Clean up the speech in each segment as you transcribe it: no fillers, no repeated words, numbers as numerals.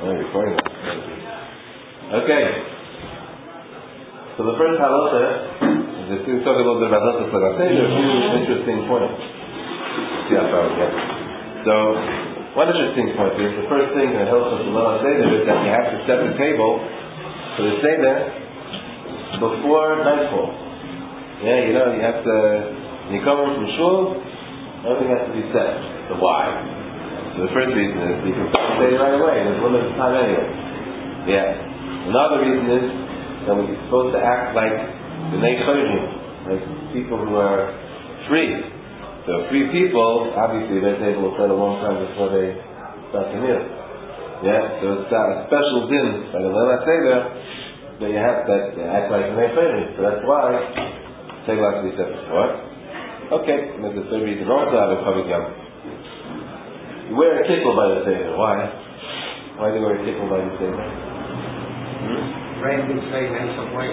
recording that. Okay. So the first halacha is to talk a little bit about halachas lagat seder. A few interesting points. Let's see how far we get. So one interesting point is the first thing in the halachas lagat seder is that you have to set the table for the seder before nightfall. Yeah, you have to. When you come from shul, everything has to be set. So why? So the first reason is you can say it right away. There's limited time anyway. Yeah. Another reason is that we're supposed to act like the neighborim, like people who are free. So free people, obviously their table will set a long time before they start the meal. Yeah. So it's a special din by the Leila Seder that you have to act like the neighborim. So that's why table has to be set before. Okay. And there's the third reason also have a covered yam. You wear a kippah by the Seder. Why? Why do you wear a kippah by the Seder? Right, it's like some white.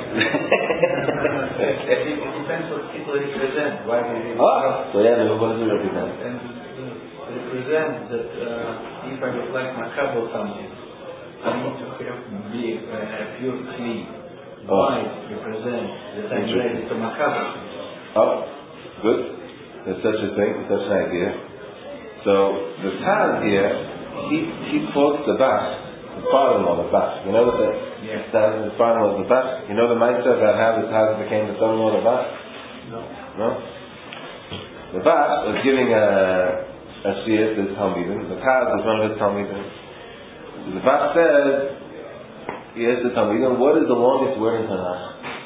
It depends what people represent. Why they so yeah, what does it represent? And it represents that if I would like makabel something, I need to be pure clean. Why represents that I'm ready to makabel? Oh, good. There's such a thing, such an idea. So the Taz here, he quotes the Bach, the father-in-law, the Bach. You know what the Taz, the father-in-law, the Bach? You know the Mitzvah about how the Taz became the son-in-law of the Bach? No? The Bach was giving a shir to his Talmidim. The Taz was one of his Talmidim. So the Bach said, he asked the Talmidim, what is the longest word in Tanakh?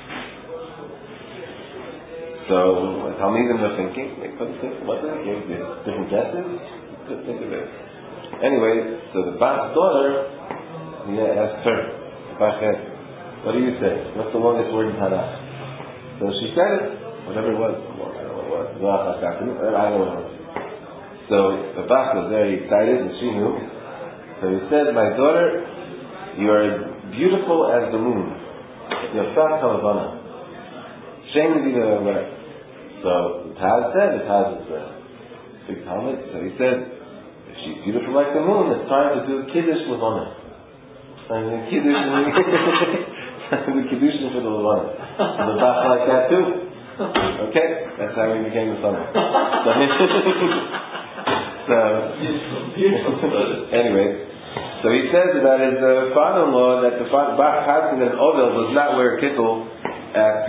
So Talmidim are thinking, they couldn't think, what did they give? Different guesses? Couldn't think of it. Anyway, so the Bach's daughter, he asked her, Bach asked, what do you say? What's the longest word in Tanakh? So she said it, whatever it was. Well, I don't know what it was. I don't know what it was. So the Bach was very excited and she knew. So he said, my daughter, you are as beautiful as the moon. You're fat Havana. Shame to be the way. So the Taz said, the Taz is a big Talmud, so he said, if she's beautiful like the moon, it's time to do Kiddush Levana. Time to do Kiddush for the Levana. So the Bach like that too. Okay? That's how he became the son. So anyway, so he says about his father-in-law that the Bach Haskin and Odel does not wear a kittel at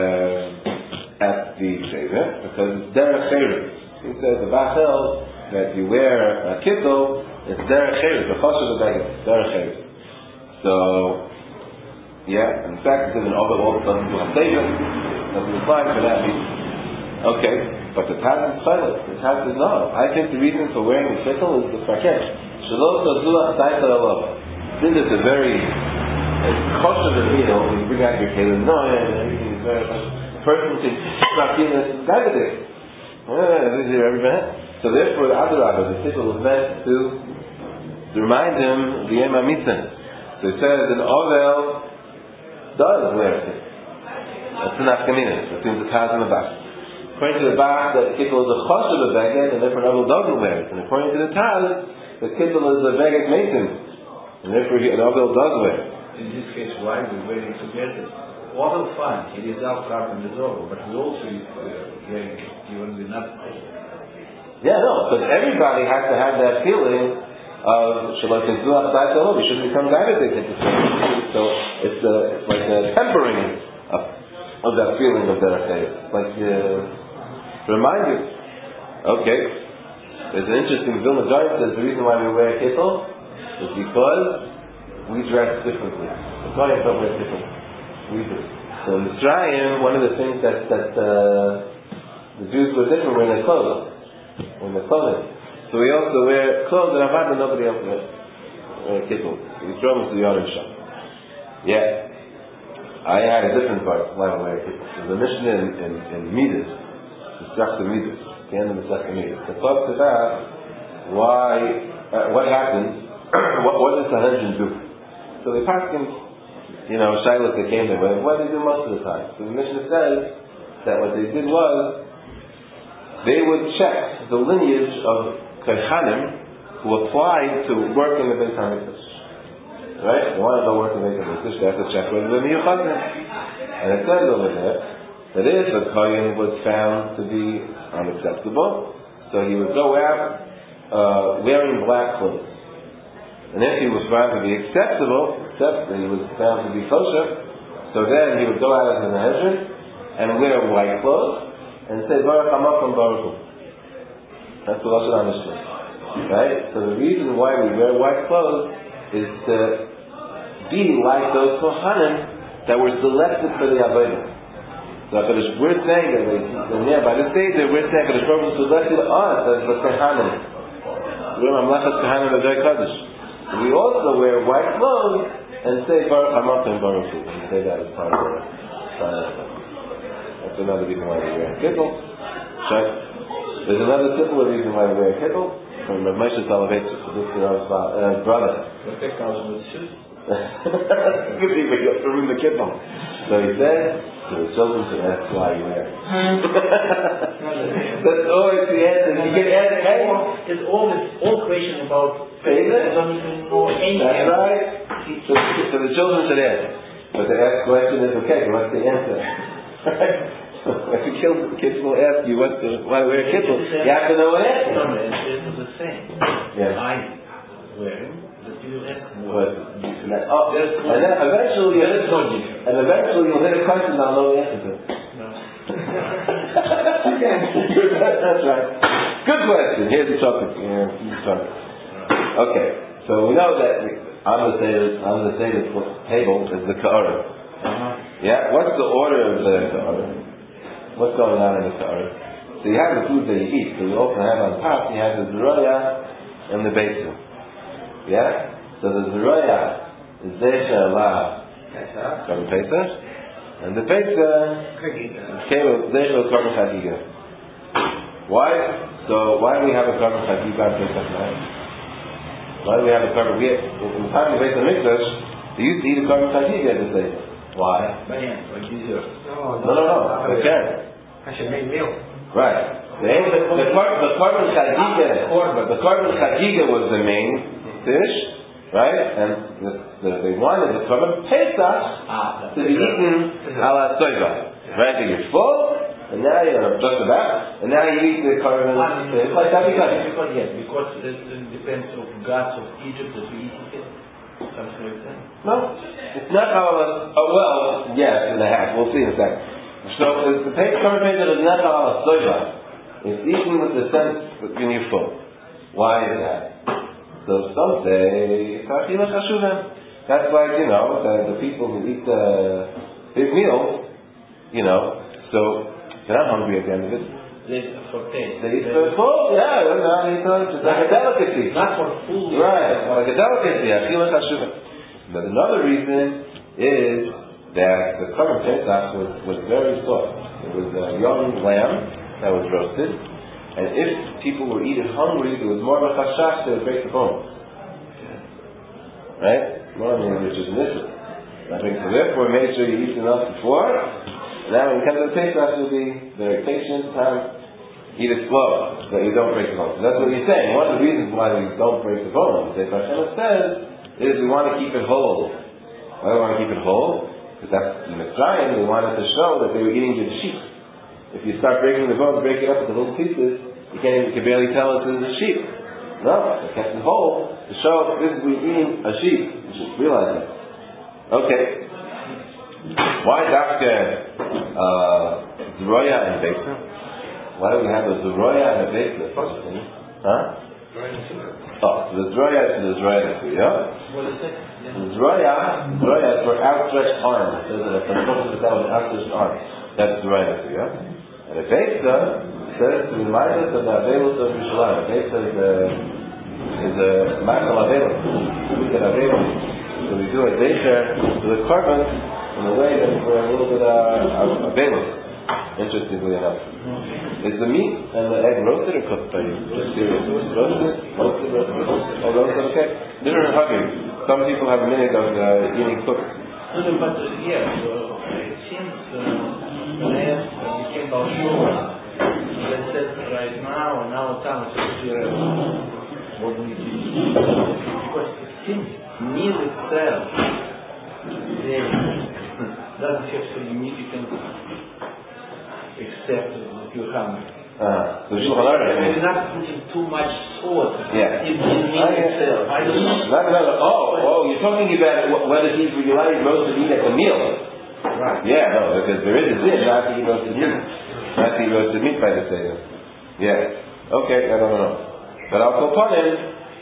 the Seder, because it's derech cheres. He says the Bach held that you wear a kittel, it's derech cheres, the chosh of the beggar, derech cheres. So, yeah, in fact, it says an Odel also doesn't do a Seder, doesn't apply for that reason. Okay, but the Taz is silent. The Taz says no. I think the reason for wearing the kittel is the fakir. Since it's a very chosh of the meal, when you bring out your kelim, no, everything is very chosh. Person can not feel this guy with it. So therefore, the Adarabah, the title was meant to remind him the Yom HaMitzvah. So it says an Ovel does wear it. That's an Afghanina between the Taz and the Bach. According to the Bach, the kittel is a chosh of the beged, and therefore an Ovel doesn't wear it. And according to the Taz, the kittel is a beged maintenance, and therefore an Ovel does wear it. In this case, why we wear it together? All fine, it is our problem is over, but we also even the not. Yeah, no, because everybody has to have that feeling of Shabbat Yisrael. We shouldn't become diabetic at the same. So it's like a tempering of that feeling of derech cheres. Like to remind you. Okay, there's an interesting Vilna Gaon says the reason why we wear a kittel is because we dress differently. The Goyim don't wear differently. We do. So in Mitzrayim, one of the things that the Jews were different were in their clothes. So we also wear clothes that Avad and nobody else wears. Wear kittel. We throw them to the Yonim shop. Yeah. I had a different part why I wear kittel. There's a Mishnah in Midas, the Midas, the end of the Midas. It talks about what happens, what does Sanhedrin do? So they pass him. Shiloh that came there, what did they do most of the time? So the Mishnah says that what they did was they would check the lineage of Kohanim who applied to work in the Beit HaMikdash. right? They want to go work and make a mitzvah, they have to check whether they're miyuchadim. And it says over there that if a kohen was found to be unacceptable, so he would go out wearing black clothes. And if he was found to be acceptable, except that he was found to be kosher, so then he would go out as an Sanhedrin and wear white clothes and say Baruch Hamakom Baruch Hu. That's the Lashon HaMishnah. Right? So the reason why we wear white clothes is to be like those Kohanim that were selected for the Avodah. So we're saying that by this stage we're saying that Baruch Hu selected us as the Kohanim. We're Mamlachat Kohanim Adai Kadosh. We also wear white clothes and say Baruch Hamakom Baruch Hu. And say that as part of the That's another reason why we wear kippel. There's another simpler reason why we wear kippel from Rav Moshe Soloveitchik. So this is our brother. Good thing we have to ruin the kippel. So he said to the children to ask why you wear it. That's always the answer. You can ask anyone. It's all question about faith. I don't even know anything. That's right. So the children should ask. But to ask question is okay, but what's the answer? If the kids will ask you why to wear a kippel, you have to know what answer. No, it's the same. Yeah. I wear it. You ask what? And then eventually you'll hit a question and I'll know the answer to it. No. That's right. Good question. Here's the topic. Okay. So we know that on the table is the ka'ara. Yeah? What's the order of the ka'ara? What's going on in the ka'ara? So you have the food that you eat. So you also have on top, you have the zroya and the basin. Yeah? So the zroya is Zeisha Allah Korban Pesach, and the Pesach is Zeisha Korban Chagiga. Why? So why do we have a Korban Chagiga on Pesach night? Why do we have a Korban? In the time of Beit HaMikdash, they used to eat a Korban Chagiga at the table. Why? No. They can't. I should make meal. Right. The Korban Chagiga was the main dish, right? And they wanted the Korban Pesach to be eaten ala soiva. Right? So you're full, and now you're just about, and now you eat the Korban Pesach. Because it depends on gods of Egypt that we eat it. Something like that. No, it's not ala. Oh well, yes, and a half. We'll see in a second. So the Korban Pesach is not ala soiva. It's eaten with the sense when you're full. Why is that? So some say that's like, the people who eat big meals, so they're not hungry at the end of it. They eat for full, it's like a delicacy. Not for food. Right, like a delicacy. But another reason is that the Korban Pesach was very soft. It was a young lamb that was roasted, and if people were eating hungry, there was more of a chashash they would break the bone. Right? Which is an issue. I think so. Therefore, make sure you eat enough before. Now, when it comes to the Pesach, you'll be very patient. Eat it slow, so you don't break the bone. So that's what you're saying. One of the reasons why we don't break the bone, the Hashem says, is we want to keep it whole. Why do we want to keep it whole? Because that's in Mitzrayim. They wanted to show that they were eating the sheep. If you start breaking the bone, break it up into little pieces, you can barely tell this is a sheep. No, they kept it whole to show this is we eating a sheep. You should realize that. Okay. Why Dafka Zroya and Besa? Why do we have a Zroya and a Besa? Huh? Oh, the Zroya is the Zroya. What is it? The Zroya is for outstretched arm. It says that a person with outstretched arm. That's Zroya. And a Besa says to remind us of the Avelos of Yerushalayim. A Besa is a Machal Avelos. So we do a Deisher to the Korban in a way that we're a little bit Avelos. Interestingly enough. Is the meat and the egg roasted or cooked by you? Just curious. Roasted? Mostly roasted? Oh, roasted, okay. Different hugging. Some people have a minute of eating cooked. But it seems when I became Baal Shua, they said right now, and now time, what do we do? Because it seems meal itself doesn't have significance except that you're hungry. So You're not putting too much thought in the meal itself. I don't know. You're talking about whether he's allowed roasted meat at the meal. Right. Yeah, no, because there is a din not to eat roasted meat. Not to eat roasted meat by the Seder. Yeah. Okay, I don't know. But I'll go upon him.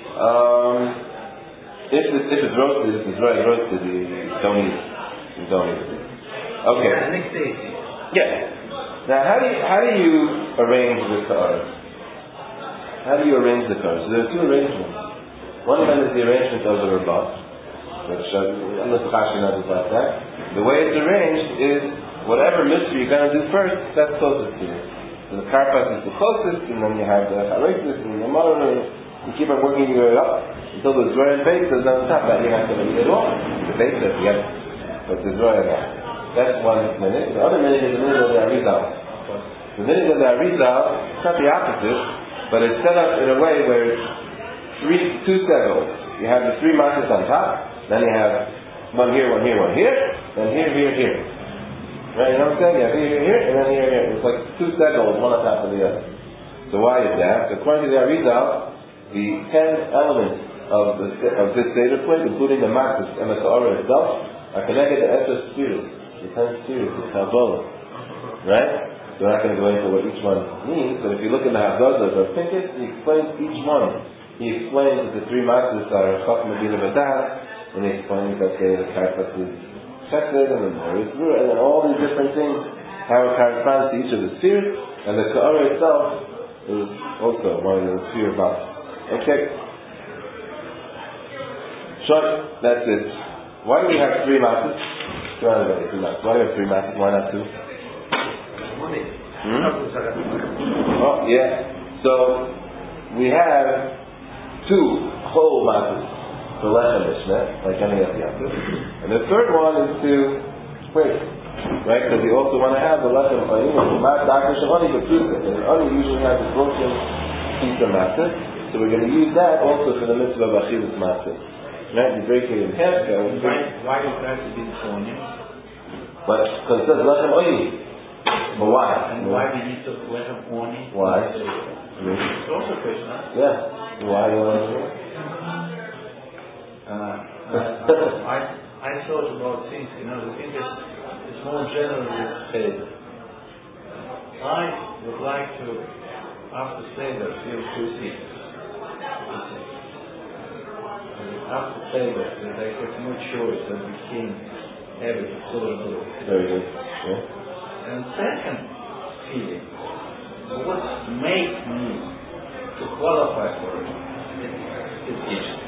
If it's roasted, you don't eat it. You don't eat it. Okay. Yeah. Now, how do you arrange the ka'aros? How do you arrange the ka'aros? So there are two arrangements. One of them is the arrangement of the rabbah, which unless Chashinah is like that. The way it's arranged is whatever mitzvah you're going to do first, that's closest to you. So the karpas is the closest, and then you have the charesis and the mother, and you keep on working your way up until the Zohar and Beis says on top that you're not going to eat it all. The Beis says yes, but the Zohar not. That's 1 minute. The other minute is the minute of the Arizal. The minute of the Arizal, it's not the opposite, but it's set up in a way where it's two segos. You have the 3 matzahs on top, then you have one here, then here. Right, you know what I'm saying? You have here, and then here. It's like 2 segos, one on top of the other. So why is that? According to the Arizal, the 10 elements of this Seder plate, including the matzahs and the ka'ara itself, are connected to Esher spheres. The 10 spheres, the Kabbalah. Right? So we're not going to go into what each one means, but if you look in the Haggadah of Pinchas, he explains each one. He explains that the 3 matzahs are Chachma Bina V'Das, and he explains that the Karpas is Chesed, and the Mor is Ruah, and then all these different things, how it corresponds to each of the spheres, and the Ka'ara itself is also one of the sphere boxes. Okay? Short, that's it. Why do we have 3 matzahs? Why do we have 3 matzahs? Why not 2? Oh, yeah. So, we have 2 whole matzahs for Lechem Mishneh, like any other Yaakov. And the third one is to wait, right? Because we also want to have the Lechem Oni, the Dr. Shemoni B'Prusa. And Oni usually has a broken piece of matzah, so we're going to use that also for the mitzvah of Achilas matzah. Right? You break it in half. Why does that have to be Oni? But because it says Lechem Oni. But why? And why do you need to Lechem Oni? Why? It's also a question, huh? Yeah. Why do you want to do it? I thought about things, the thing is, it's more generally said. I would like to, after Seder, feel 2 things. After Seder, that I have no choice but became habit of Torah. Very good. Yeah. And second feeling, what makes me to qualify for it is Ishta.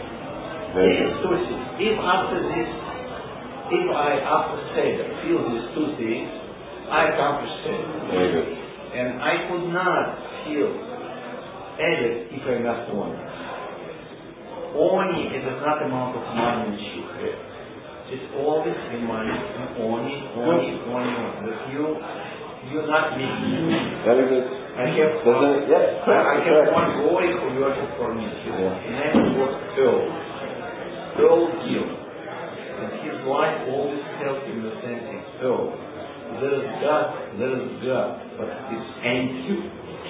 If after this, if I after Seder feel these 2 things, I accomplish Seder. Very good. And I could not feel added if I'm not Oni. Oni is not amount of money which you have. It's always reminding Oni. That you're not me. Very good. I have one boy who works for me. His name was Earl Gill. And his wife always tells him the same thing. Earl, there is God, but it's ain't you.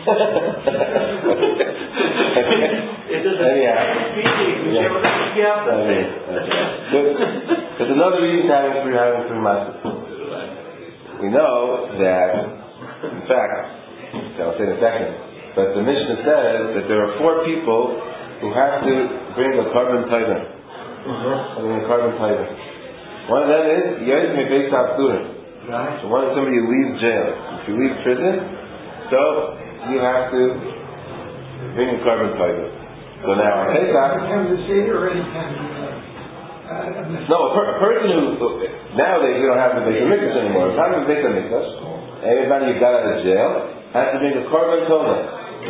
It is a feeling. You never be after that. There's another reason having 3 matzahs. We know that, in fact, I'll say in a second, but the Mishnah says that there are 4 people who have to bring a carbon tighter. One of them is Yod Mebeis HaAsurim. Right. So one is somebody who leaves jail. If you leave prison, so you have to bring a carbon tighter. So now on Pesach, no, a person who nowadays we don't have the Beit HaMikdash anymore. It's not the Beit HaMikdash. Everybody who got out of jail has to bring a carbon toner.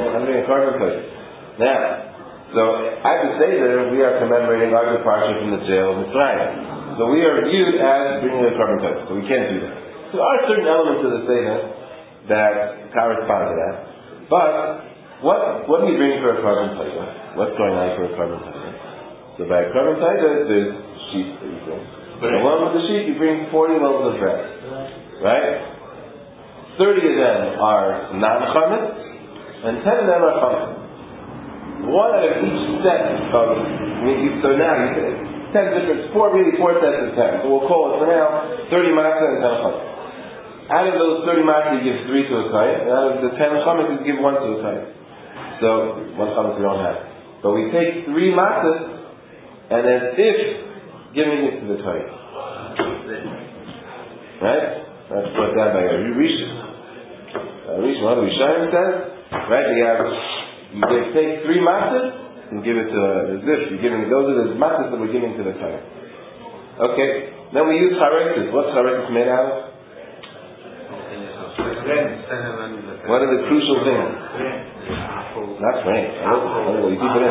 Now, so after Seder, we are commemorating our departure from the jail of Mitzrayim. So we are viewed as bringing a carbon toner. So we can't do that. So there are certain elements of the Seder that correspond to that. But what do you bring for a carbon toner? What's going on for a carbon toner? So by a carbon taida, there's sheep that you bring. Along with the sheep, you bring 40 loaves of bread. Right? 30 of them are non-chametz, and 10 of them are chametz. One out of each set of, so now you say 10 different, four sets of 10. So we'll call it for now 30 matzah and 10 chametz. Out of those 30 matzah, you give 3 to a kohen, and out of the 10 chametz, you give 1 to a kohen. So, 1 chametz we don't have. But we take 3 matzahs, and as if giving it to the kohen. Right? That's brought down by a Rishon. One of the Rishonim says, right, you take 3 matzahs and give it to as if you're giving, those are the matzahs that we're giving to the kohen. Okay, then we use charesis. What's charesis made out of? What are the crucial things? Not grain. You keep it in.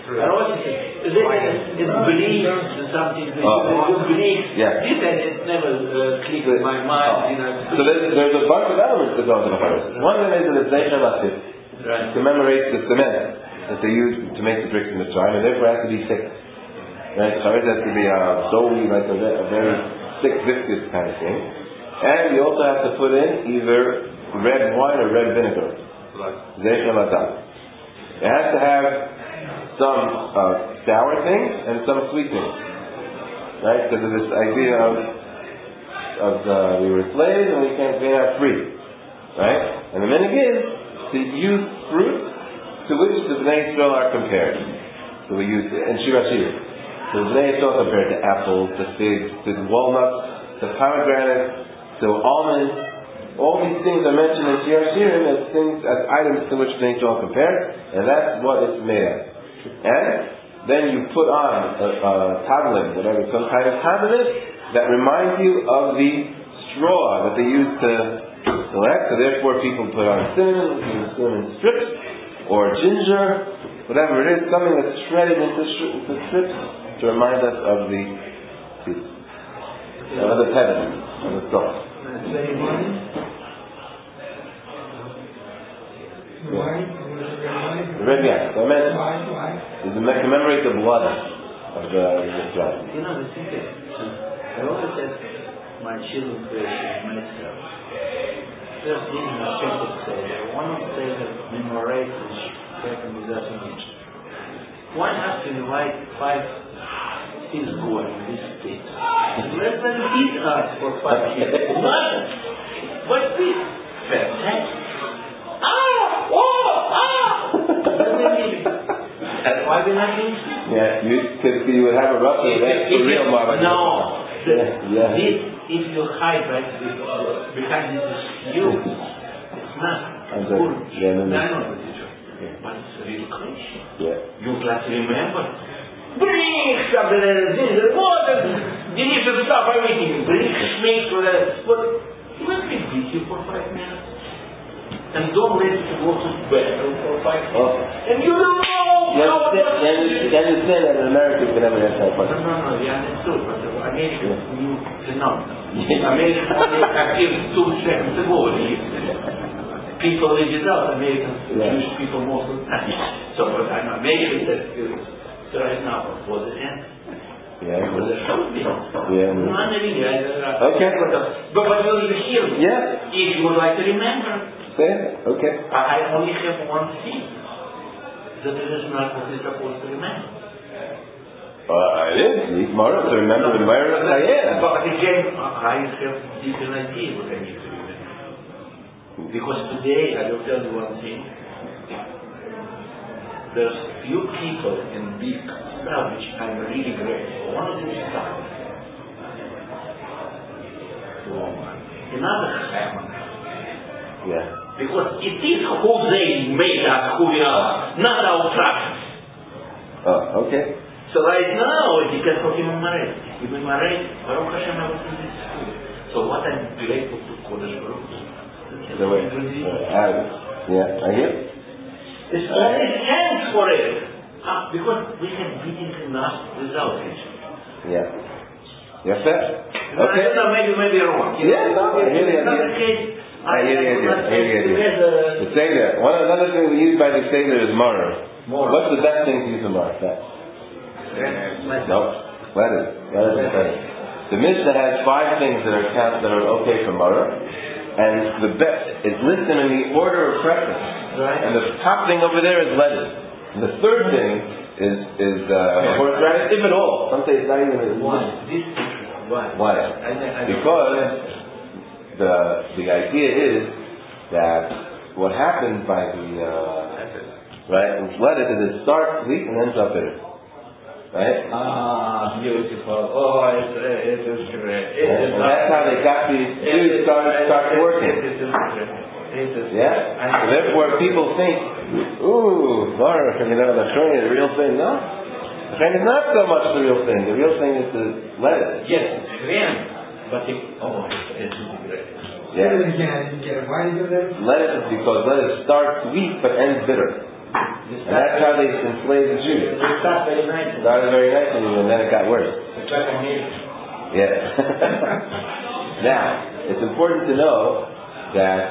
It believes something. You believe. Yeah. It never clicked in my mind. So there's a bunch of elements that go into the charesis. One of them is that it's zeicher latif, commemorates the cement that they use to make the bricks in the Mitzrayim, and therefore it has to be thick. Right? Charesis has to be doughy, like a very thick, viscous kind of thing. And you also have to put in either red wine or red vinegar. Zeicher latif. It has to have some sour things and some sweet things, right? Because of this idea of we were slaves and we can't have free, right? And the minhag is to use fruit to which the Bnei Yisrael are compared. So we use in Shira Shir. So the Bnei Yisrael compared to apples, to figs, to walnuts, to pomegranates, to almonds. All these things are mentioned in Shir Shirim as things, as items to which Bnei Yisrael compared, and that's what it's made of. And then you put on a tablet, whatever, some kind of tablet that reminds you of the straw that they used to select. So therefore, people put on cinnamon strips or ginger, whatever it is, something that's shredded into strips to remind us of the pediment, of the straw. Why? Red, yeah. So I meant is to commemorate the blood of the Mitzrayim. The thing is, I always ask my children questions myself. Just reading a simple Seder. One of the Seder commemorates what happened with us in Egypt. Why not to invite 5 things going in this state? Let them eat us for 5 years. Nothing. What's this? Fantastic. That's why we're not doing it. Yeah, because you would have a rough that's the real market. No. Yeah. If you hide behind this excuse, it's not. But it's a real question. Yeah. You got to remember. Bring something that water, delicious stuff, everything. Bring snake for that. But let me beat you for 5 minutes. And don't let it go to bed for 5 minutes. And you don't know. You understand that in America you can never answer that question. No, we understood, but America knew phenomenon. America only active 2 seconds ago. People live it out, Americans, Jewish people most of the time. So, but I know America said, so right now, was it end? Yeah. Was it should be? Yeah. Okay. But you will hear me. Yeah. If you would like to remember. Say it. Okay. I only have one thing. That it is not what we're supposed to remember. It is. It's more to remember the Myra Chayim. But again, I have different idea what I need to remember. Because today, I will tell you one thing. There's few people in big stuff which I'm really grateful. One of them is Simon. Another Simon. Yeah. Because it is who they made us who we are, not our practice. Oh, okay. So right now, it depends on human marriage. Human marriage, Baruch Hashem, I was in this school. So what I'm grateful to Kodesh Baruch. The way. Yeah, I hear. There's only thanks for it. Because we have beaten enough without it. Yeah. Yes, sir. Okay. I don't know, maybe wrong. Yeah, no, I hear the idea. I hear the idea. The Seder. Another thing we use by the Seder is Maror. What's the best thing to use in Maror? No, lettuce. The Mishnah has 5 things that are okay for Mara, and the best is listed in the order of preference. Right. And the top thing over there is lettuce. And the third thing is horseradish, if at all. Some say it's not even. Why? This Why? Because the idea is that what happens by the lettuce is it starts sweet and ends up bitter. Right? Beautiful. Oh, it is great. And that's how they got these Jews start working. Yeah? So therefore people think, ooh, the chrein is the real thing. No. The chrein is not so much the real thing. The real thing is the lettuce. Yes, it's chrein. But it's great. Yeah. Say it again, I didn't get it. Why do you do that? Lettuce is because lettuce starts sweet but ends bitter. And that's how they enslaved the Jews. It started very nice. It started very nicely and then it got worse. It's like a milk. Yeah. Now, it's important to know that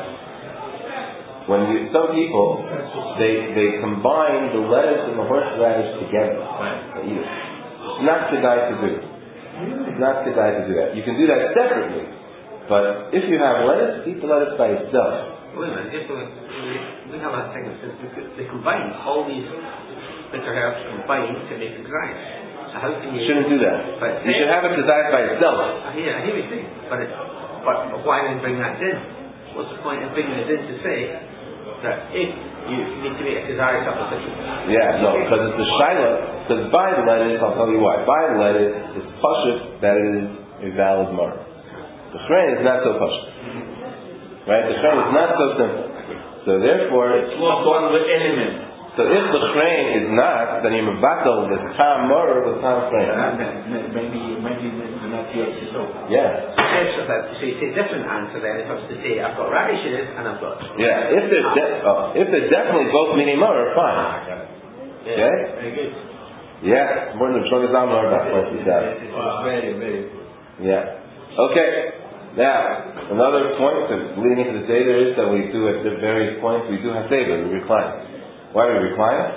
some people they combine the lettuce and the horseradish together. They eat it. It's not kedai to do. It's not kedai to do that. You can do that separately, but if you have lettuce, eat the lettuce by itself. Wait a minute, we have a thing that says they combine all these bitter herbs combine to make a grind. So how can you? Shouldn't do that. You should have it desired by itself. I hear what you're saying, but why then bring that in? What's the point of bringing it in to say that if you need to make a desired supposition? Yeah, no, because it's the shaila. Because by the lettuce, I'll tell you why. By the lettuce, it's pashut that it is a valid mark. The chrein is not so pashut. Right? The chrein is not so simple. So therefore, It's not one with elements. so if the chrein is not, then you're mevatel the tam murr with tam chrein. Maybe not yet. So. Yeah. So you say different answer then if I was to say I've got radishes and I've got. Yeah. If they're definitely both meaning murr, fine. Yeah. Okay? Very good. Yeah. More than the Shlomo Zalman that point is that. Very, very good. Yeah. Okay. Now, another point leading into the Seder is that we do at various points, we do have Seder, we recline. Why do we recline?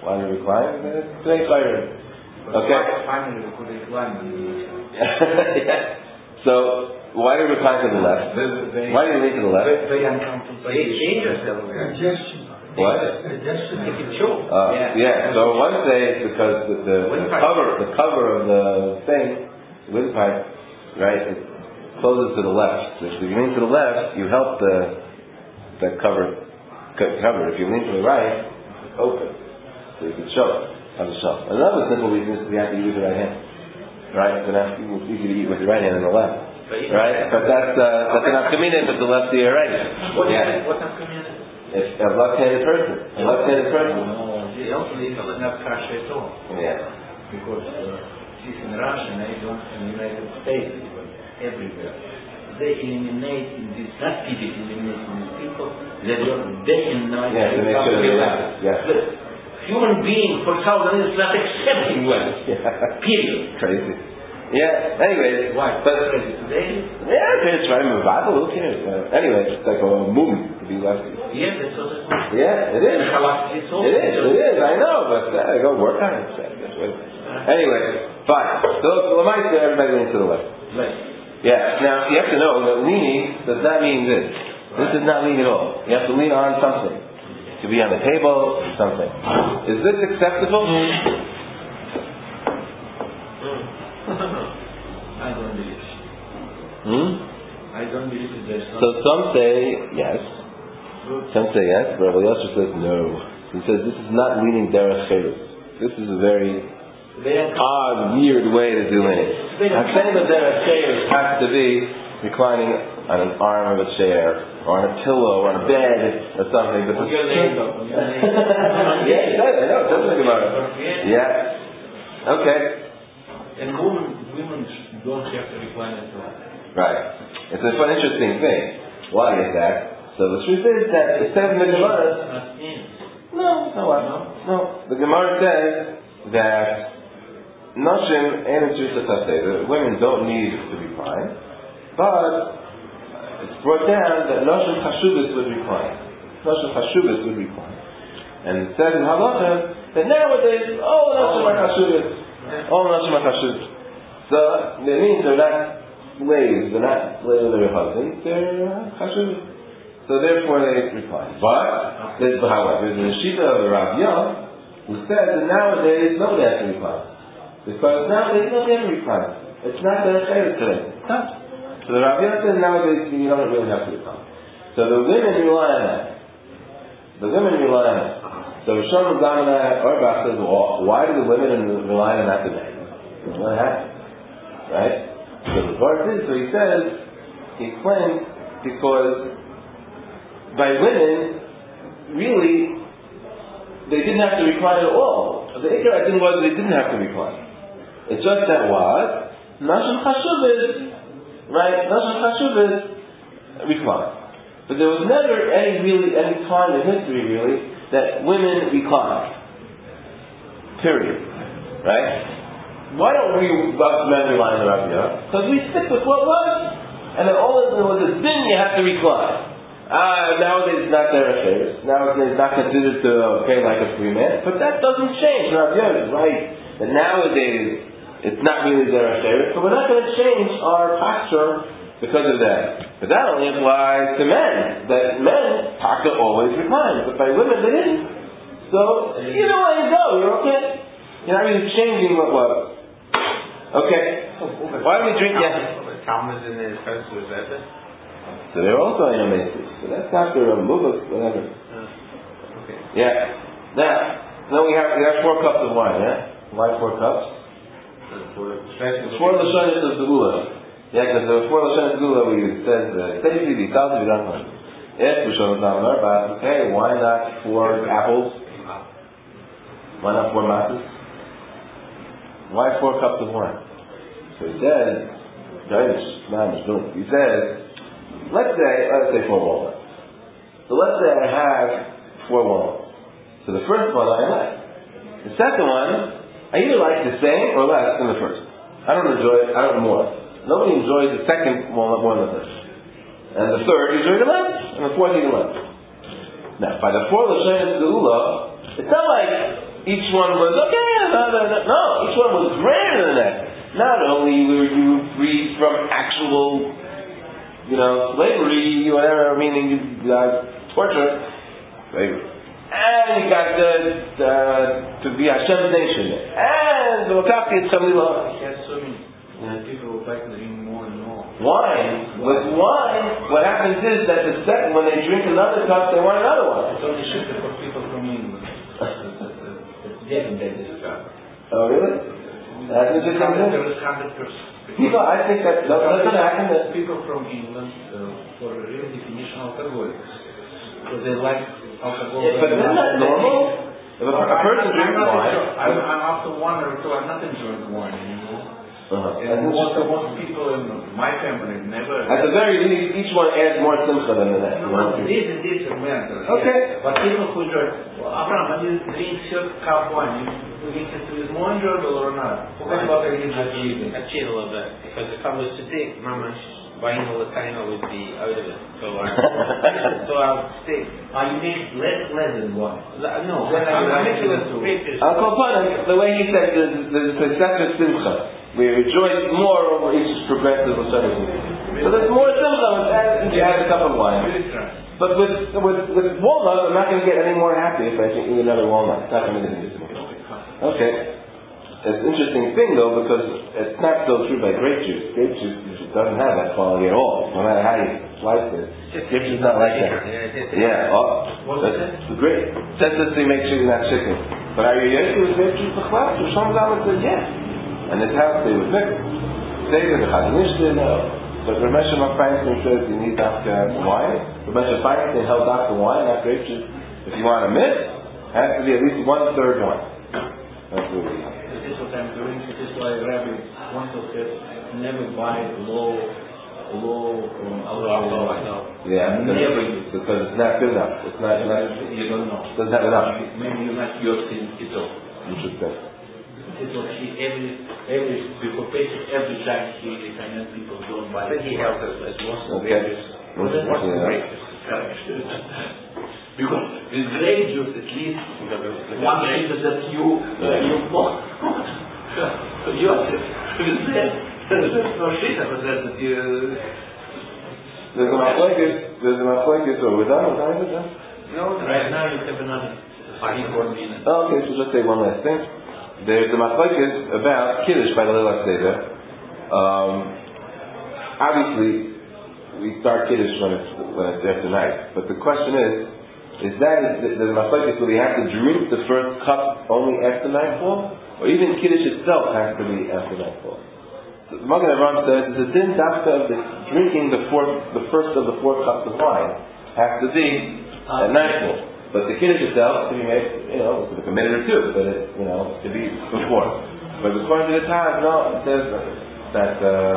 Today's Friday. Okay. Finally, we could recline. Yeah. So, why do we recline to the left? Why do you lean to the left? Very uncomfortable. So you change yourself. Digestion. What? Digestion. You can choke. Yeah. So one day it's because the cover of the thing, the windpipe, right? It closes to the left. So if you lean to the left, you help the cover. If you lean to the right, it's open, so you can choke on the shelf. Another simple reason is we have to use the right hand. Right? It's easy to eat with the right hand than the left. Right? But that's an afkamina if it's the left to your right. What's afkamina? It's a left-handed person. No, they don't leave enough cash at all. Yeah. Because this in Russia, and in the United States, everywhere. They eliminate in this, not people eliminate in these people, they work day and night. Yeah, to make sure they're right. Yeah. The human being for 1,000 years is not accepting well. Yeah. Period. Crazy. Yeah, anyways. Why? But crazy today? yeah, it's right in the Bible, who cares? Anyway, it's like a movement to be lefty. Yeah, that's what it is. Yeah, it is. It is, I know, but go work on it. Anyway, fine. So, Lamaisa, everybody leans to the left. Right. Yeah, now you have to know that leaning does not mean this. This does not lean at all. You have to lean on something. It could be on the table or something. Is this acceptable? I don't believe it. I don't believe it. So some say yes. Some say yes, but Rabbi Yosef says no. He says this is not leaning derech chelus. This is a very odd, weird way to do leaning. I'm saying that derech chelus has to be reclining on an arm of a chair, or on a pillow, or on a bed, or something. But on your leg. Yeah, I know. It doesn't think about it. Yeah. Okay. And women don't have to recline at all. Right. It's an interesting thing. Why is that? So the truth is that it says in the Gemara. No. The Gemara says that Noshim and the women don't need to recline, but it's brought down that Noshim Chashubis would recline. And it says in Halacha that nowadays, Noshim are Chashubis. All nashim are chashuv. So that means they're not slaves. They're not slaves of their husbands. They're chashuv. So therefore they recline. But however, there's a shita of the Rav Young who says that nowadays nobody has to recline because nowadays nobody has to recline. It's not the affair today. It's not. So the Rav Young says nowadays you don't really have to recline. So the women rely on that. The women rely on that. So Rishon Zamana Orbach says, well, why do the women rely on that today? What happened? Right? So the part is, so he says, he explains, because by women, really, they didn't have to recline at all. The Ikar I think was they didn't have to recline. It's just that what? Nashim Chashuv is, right? Nashim Chashuv is recline. But there was never any time in history really that women recline. Period. Right? Why don't we men rely on the Rav Young? Because we stick with what was. And then all of there was a din you have to recline. Nowadays it's not their affairs. Nowadays it's not considered to pay like a free man. But that doesn't change. Rav Young is right. That nowadays it's not really their affairs. So we're not going to change our posture because of that. But that only applies to men. That men have to always recline. But by women they didn't. So either way you go, you're okay. You're not really changing what was. Okay. Why do we drink Talmud in the first was that? So they're also in a Mason. So that's after a Mubuk, whatever. Okay. Yeah. Now we have 4 cups of wine, yeah? Why 4 cups? Four Lashonis of Zebula. Yeah, because there were 4 Lashonis of Zebula we said, Safety, the Salty, we don't know. Yes, we showed them but okay, why not 4 apples? Why not 4 matzahs? Why 4 cups of wine? So he says, he says, let's say 4 walnuts. So let's say I have 4 walnuts. So the first one I like. The second one, I either like the same or less than the first. I don't enjoy it, I don't more. Nobody enjoys the second walnut more than the first. And the third enjoys the less, and the fourth even less. Now, by the 4 Lashonis Geula, it's not like each one was, okay, no, each one was greater than that. Not only were you freed from actual, slavery, whatever, meaning you got torture, slavery. And you got to be Hashem's nation. And the Wakati is somebody lost. People would like to drink more and more. Wine. With wine, what happens is that the second, when they drink another cup, they want another one. It's only shifted for people from England. It's getting this cup. Oh, really? That's interesting. There was 100%. I think that's going to happen. People from England, for a real definition of alcoholics. Because they like alcohol. Yeah, but isn't that normal? If a person drinks wine... I'm after 1 or 2, I'm not enjoying wine anymore. And most people in my family never... At the very least, each one adds more simcha than the next. This is a matter. Okay. But people who enjoy... Abraham, when you drink your cup wine, you think it is more enjoyable or not? What about a little bit. Because if I was to take mama's wine all the time, I would be out of it. So I would stay. You make less than wine? No, I'm making it great. The way he said, there's a separate simcha. We rejoice more over each progressive Lashonis. So there's more simcha if you add a cup of wine. But with walnuts, I'm not going to get any more happy if I eat another walnut. It's not going to make any difference. Okay. It's an interesting thing though, because it's not so true by grape juice. Grape juice doesn't have that quality at all, no matter how you slice it. Grape juice is not like that. Yeah. The grape. Sensitivity makes sure you're not chicken. But are you yossi with grape juice? So Shlomo Zalman said yes. And his house they would mix. Say that the Chazon no. But Ramesh Feinstein says you need wine. Ramesh Feinstein held back the wine, not grape juice. If you want a mix, it has to be at least 1/3 wine. That's what we have. This is what I'm doing. This is why Rabbi once said, never buy low alcohol. Yeah, never. Because it's not good enough. It's not you don't know. It doesn't have enough. Maybe you're not using it all. Interesting. This is what every before patient every time he finance people don't buy. I think he helped us as well. Okay. Because with grape juice at least one thing is that you bought. Yosef, there's no shita for that you... There's a machlokes, so we're done? No, right now you have another 4 minutes. Oh, okay, so let's say one last thing. There's a machlokes about Kiddush by the Leil HaSeder. Obviously, we start Kiddush when it's after night. But the question is there's a machlokes where we have to drink the first cup only after nightfall? Or even Kiddush itself has to be after nightfall? So the Magen Avraham says the din dafka of drinking the first of the 4 cups of wine has to be at nightfall. But the Kiddush itself can be made, with a minute or two, but to be before. But according to the Taz, no, it says that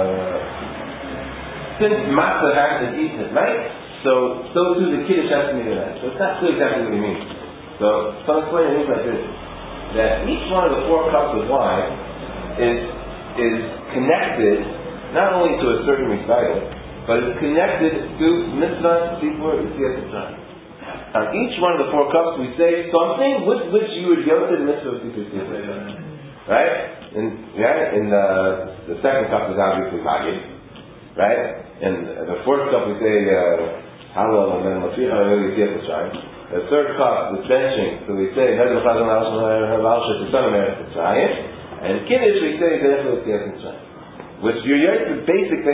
since matzah has to eat at night, so too the Kiddush has to be at night. So it's not clear exactly what he means. So some explain it means like this: that each one of the 4 cups of wine is connected not only to a certain recital, but it's connected to mitzvah sipur yitzias Mitzrayim. On each one of the 4 cups we say something with which you would go to the mitzvah sipur yitzias Mitzrayim. Right? In the second cup is obviously Magid. Right? And the 4th cup we say Halal and then Matricha yitzias Mitzrayim. The 3rd cup is benching, so we say and Kiddush we say which you're the basic so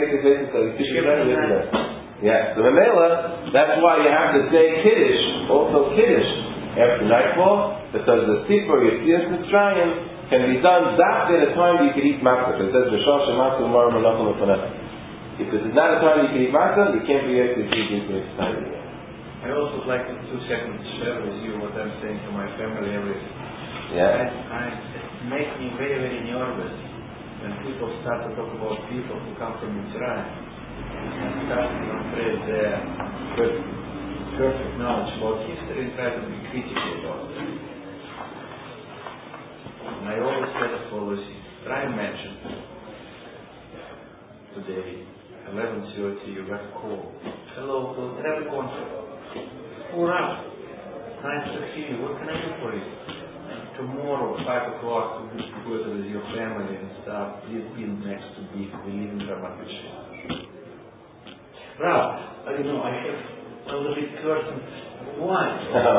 yeah, so Mamela, that's why you have to say Kiddush, also Kiddush after nightfall, because the Sipur Yitzias Mitzrayim can be done at a time you can eat matzah. It says V'shal Shematzah Umar Menachem Lefanecha. If this is not a time you can eat matzah, you can't be able to eat Yitzias Mitzrayim. I also would like in 2 seconds to share with you what I'm saying to my family every day. Yeah. It makes me very, very nervous when people start to talk about people who come from Mitzrayim and start to spread their perfect knowledge about history and try to be critical about it. And I always say the policy. Try and mention today, 11:30, you got a call. Hello, we'll have a concert. Hurrah! Nice to see you. What can I do for you? Tomorrow, 5 o'clock, to be together with your family and stuff. Please be next to me. We live in Ramat B'Shem. Rav, I have a little bit curtain. Why?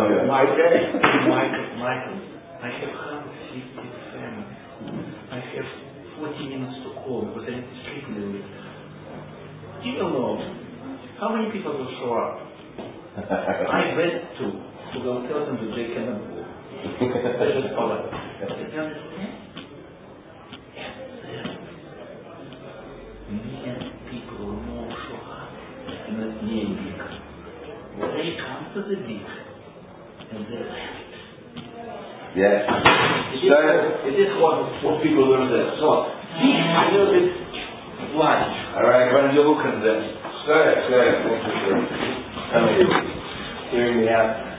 Michael, I have 150 families. I have 40 minutes to call because I need to sleep a little bit. Do you know how many people will show up? I bet 2 who will tell them that they cannot go. You understand? Million people will more show up and not near big. They come to the big and they left. Yes. It is what people learn there. So, I know this lunch. Alright, when you look at them. Good. Thank you for coming, hearing me out.